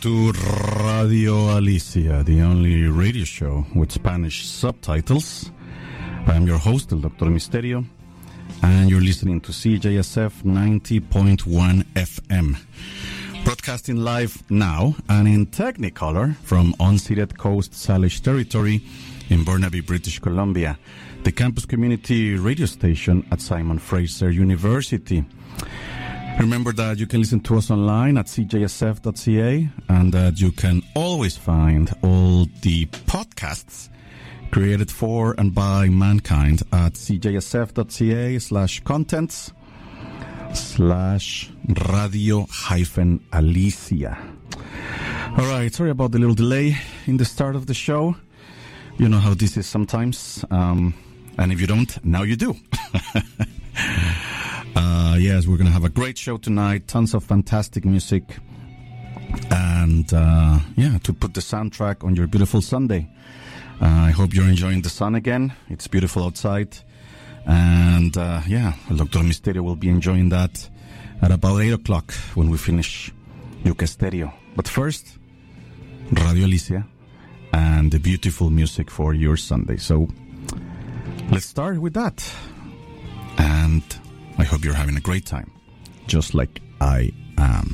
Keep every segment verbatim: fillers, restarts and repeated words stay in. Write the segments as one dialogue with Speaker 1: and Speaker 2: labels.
Speaker 1: to Radio Alicia, the only radio show with Spanish subtitles. I'm your host, El Doctor Misterio, and you're listening to C J S F ninety point one F M. Broadcasting live now and in Technicolor from unceded Coast Salish territory in Burnaby, British Columbia, the campus community radio station at Simon Fraser University. Remember that you can listen to us online at c j s f dot c a and that you can always find all the podcasts created for and by mankind at c j s f dot c a slash contents slash radio hyphen Alicia. All right, sorry about the little delay in the start of the show. You know how this is sometimes. Um, and if you don't, now you do. Uh, yes, we're going to have a great show tonight. Tons of fantastic music. And, uh, yeah, to put the soundtrack on your beautiful Sunday. Uh, I hope you're enjoying the sun again. It's beautiful outside. And, uh, yeah, Doctor Misterio will be enjoying that at about eight o'clock when we finish Yuca Stereo. But first, Radio Alicia and the beautiful music for your Sunday. So, let's start with that. And I hope you're having a great time, just like I am.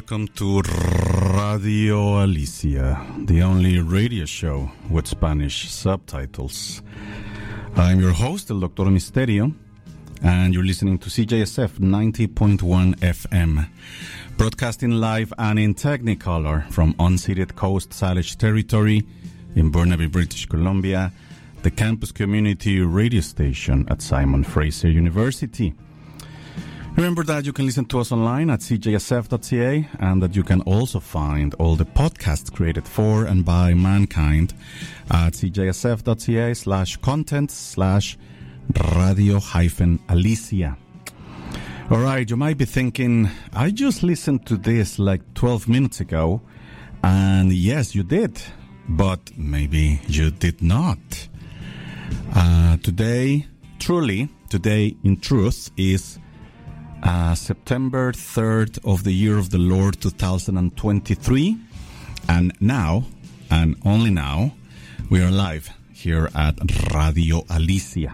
Speaker 1: welcome to Radio Alicia, the only radio show with Spanish subtitles. I'm your host, El Doctor Misterio, and you're listening to C J S F ninety point one F M, broadcasting live and in Technicolor from unceded Coast Salish territory in Burnaby, British Columbia, the campus community radio station at Simon Fraser University. Remember that you can listen to us online at c j s f dot c a and that you can also find all the podcasts created for and by mankind at c j s f dot c a slash content slash radio hyphen Alicia. All right, you might be thinking, I just listened to this like twelve minutes ago, and yes, you did, but maybe you did not. Uh, today, truly, today in truth is Uh, September third of the year of the Lord two thousand twenty-three, and now, and only now, we are live here at Radio Alicia.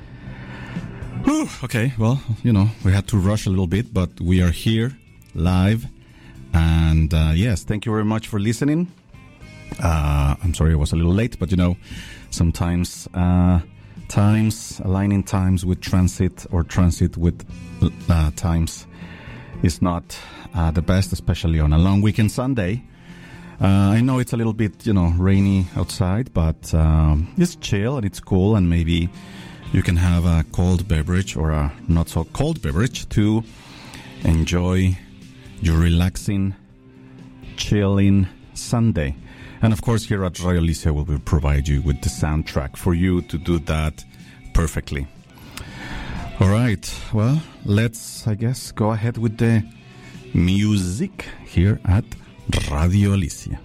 Speaker 1: Whew, okay, well, you know, we had to rush a little bit, but we are here live, and uh, yes, thank you very much for listening. Uh, I'm sorry I was a little late, but you know, sometimes uh, times, aligning times with transit or transit with uh, times is not uh, the best, especially on a long weekend Sunday. Uh, I know it's a little bit, you know, rainy outside, but um, it's chill and it's cool, and maybe you can have a cold beverage or a not so cold beverage to enjoy your relaxing, chilling Sunday. And of course, here at Radio Alicia, we will provide you with the soundtrack for you to do that perfectly. All right, well, let's, I guess, go ahead with the music here at Radio Alicia.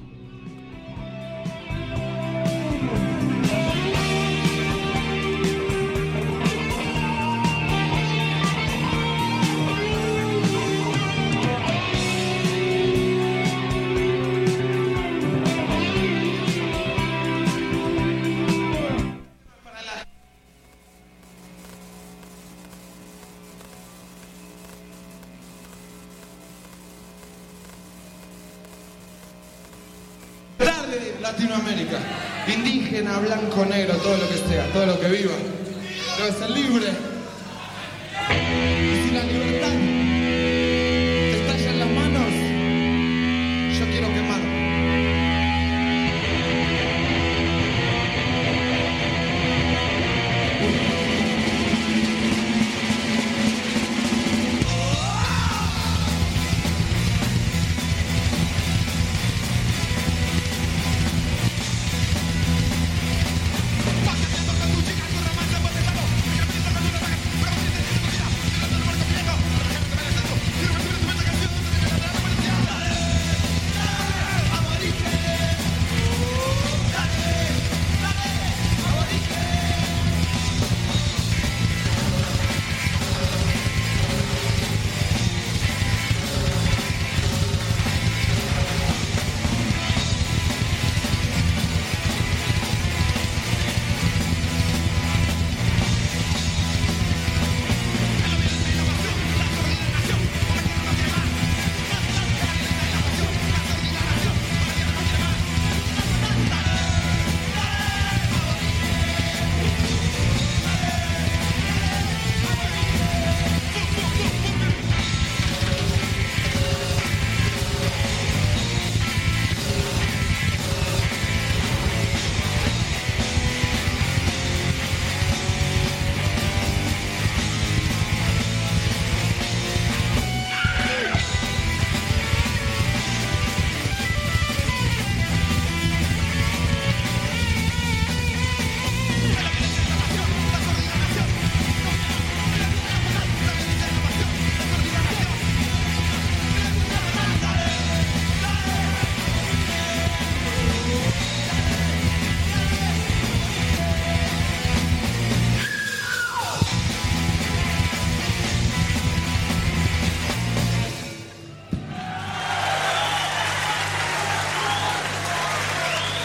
Speaker 2: Latinoamérica, indígena, blanco, negro, todo lo que sea, todo lo que viva, debe ser libre. Y si la libertad te estalla en las manos, yo quiero quemar.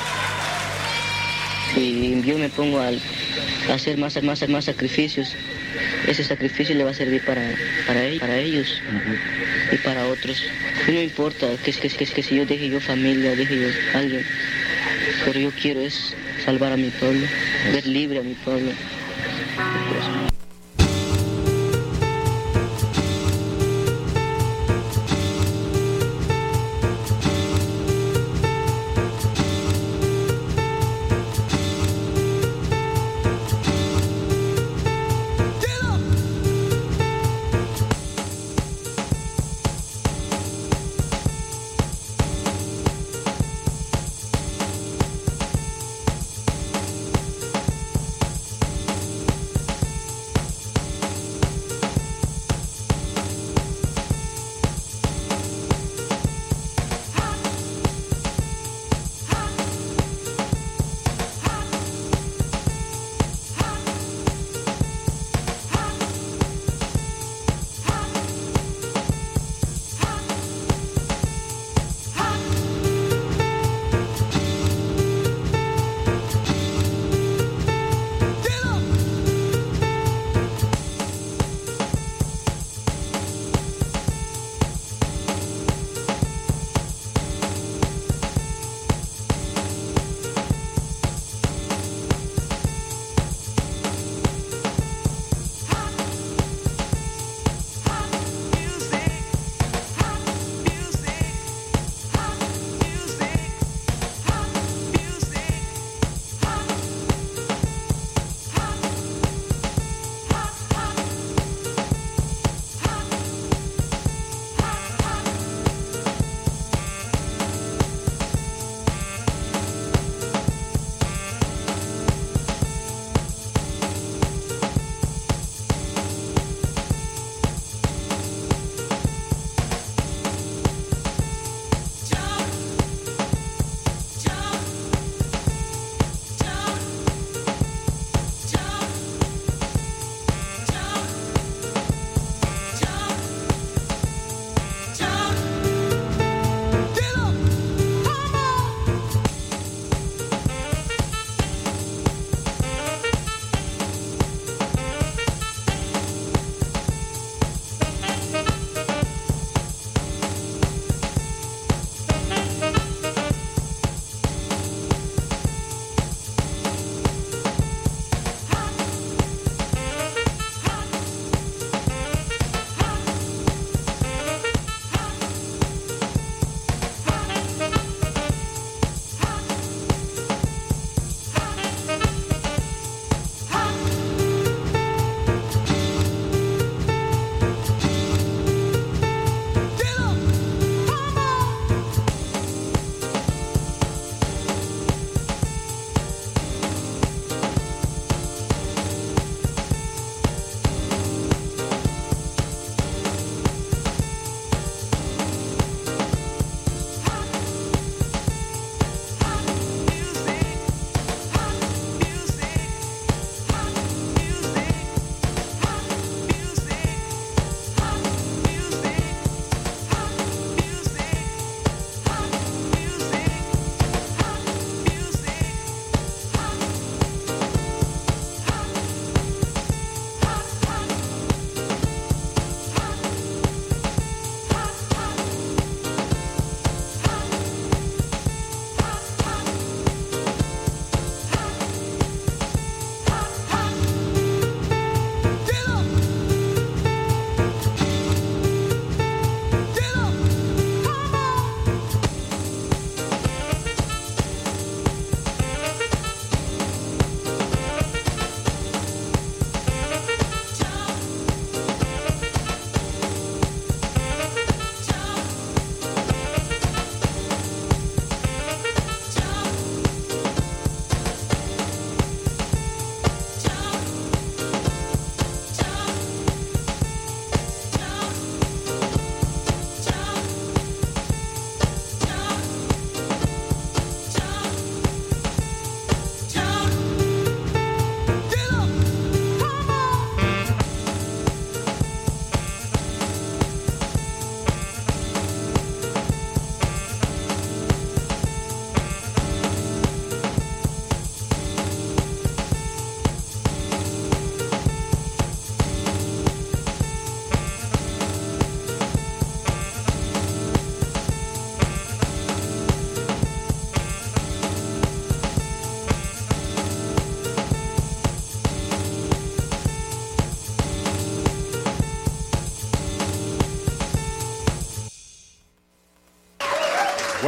Speaker 3: Y yo me pongo a hacer más, más, más sacrificios ese sacrificio le va a servir para, para, ellos, para ellos uh-huh. y para otros. Y no importa que, que, que, que si yo deje yo familia, deje yo alguien, pero yo quiero es salvar a mi pueblo, ver libre a mi pueblo.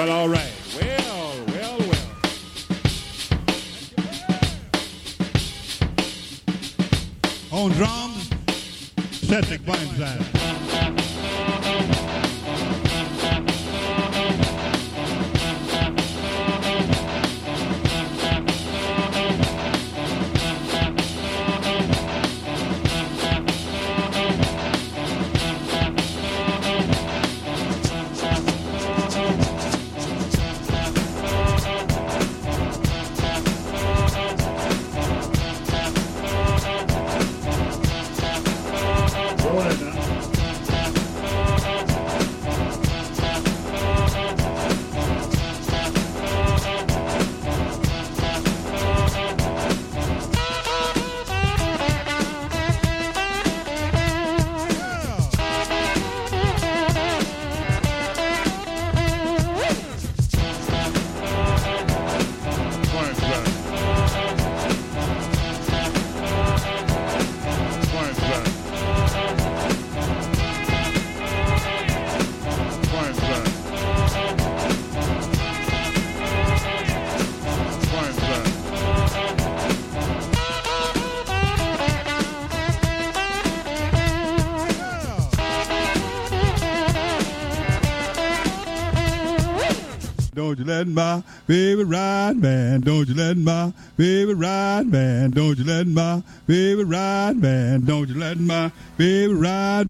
Speaker 4: Well, all right. Well, well, well. On drums, Cedric Weinstein. Don't you let my baby ride, man. Don't you let my baby ride, man. Don't you let my baby ride, man. Don't you let my baby ride.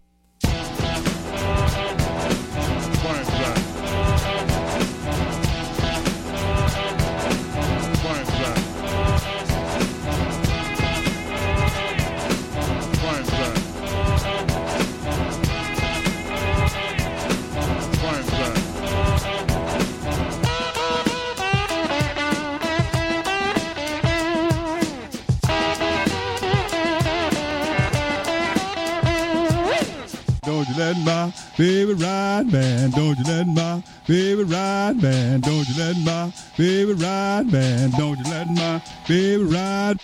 Speaker 4: Don't you let my baby ride, man. Don't you let my baby ride, man. Don't you let my baby ride, man. Don't you let my baby ride.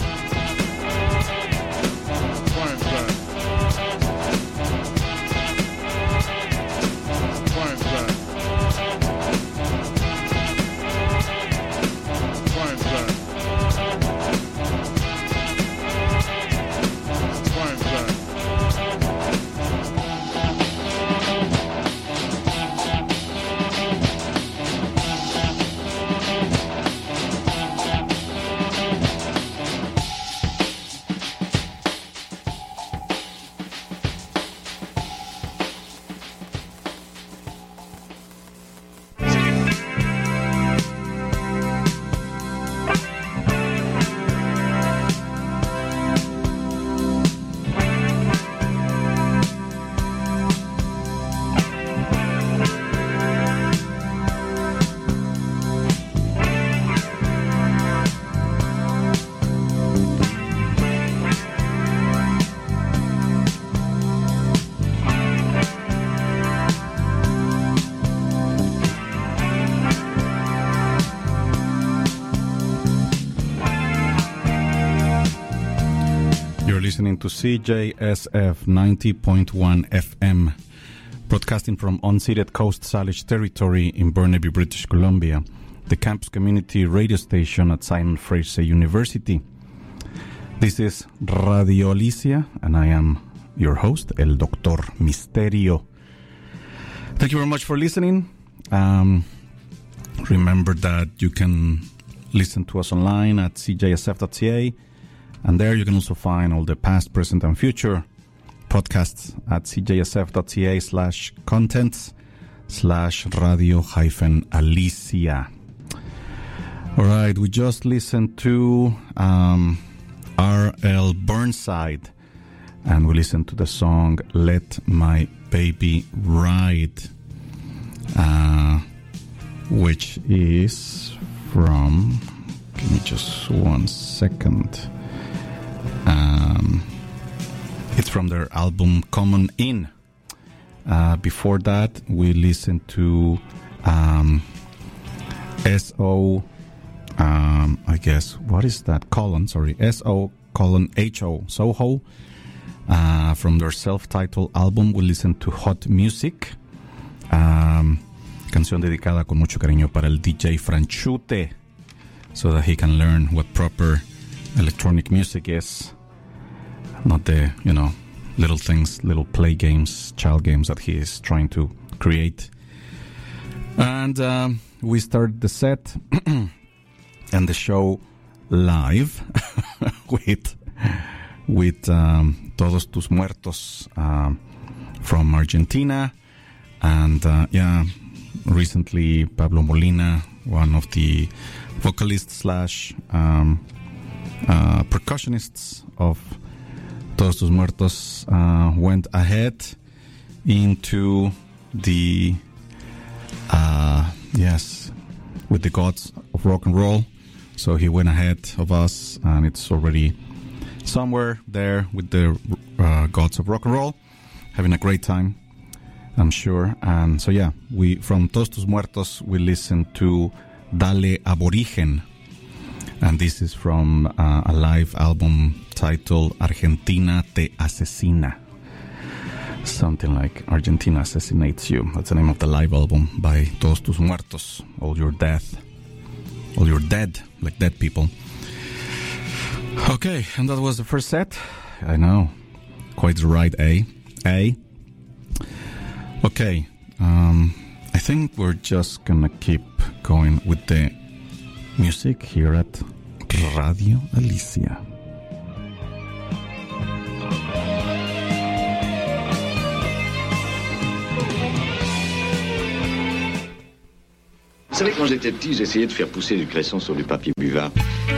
Speaker 1: Listening to C J S F ninety point one F M, broadcasting from unceded Coast Salish territory in Burnaby, British Columbia, the campus community radio station at Simon Fraser University. This is Radio Alicia, and I am your host, El Doctor Misterio. Thank you very much for listening. Um, remember that you can listen to us online at c j s f dot c a. And there you can also find all the past, present, and future podcasts at c j s f dot c a slash contents slash radio hyphen Alicia. All right, we just listened to um, R L Burnside, and we listened to the song Let My Baby Ride, uh, which is from, give me just one second. Um, it's from their album Common In. Uh, before that, we listened to um, S O, um, I guess, what is that? Colon, sorry, S O colon H O, Soho. Uh, from their self-titled album, we listened to Hot Music. Um, Canción dedicada con mucho cariño para el D J Franchute, so that he can learn what proper electronic music is. Not the, you know, little things, little play games, child games that he is trying to create. And um, we started the set and the show live with with um, Todos Tus Muertos um, from Argentina. And uh, yeah, recently Pablo Molina, one of the vocalists slash um, uh, percussionists of Todos Tus Muertos, uh, went ahead into the uh, yes with the gods of rock and roll. So he went ahead of us, and it's already somewhere there with the uh, gods of rock and roll, having a great time, I'm sure. And so yeah, we from Todos Tus Muertos we listened to Dale Aborigen, and this is from uh, a live album titled Argentina Te Asesina. Something like Argentina Assassinates You. That's the name of the live album by Todos Tus Muertos. All your death. All your dead, like dead people. Okay, and that was the first set. I know. Quite the right, eh? Eh? Okay. Um, I think we're just gonna keep going with the music here at Radio Alicia.
Speaker 5: Vous savez, quand j'étais petit, j'essayais de faire pousser du cresson sur du papier buvard.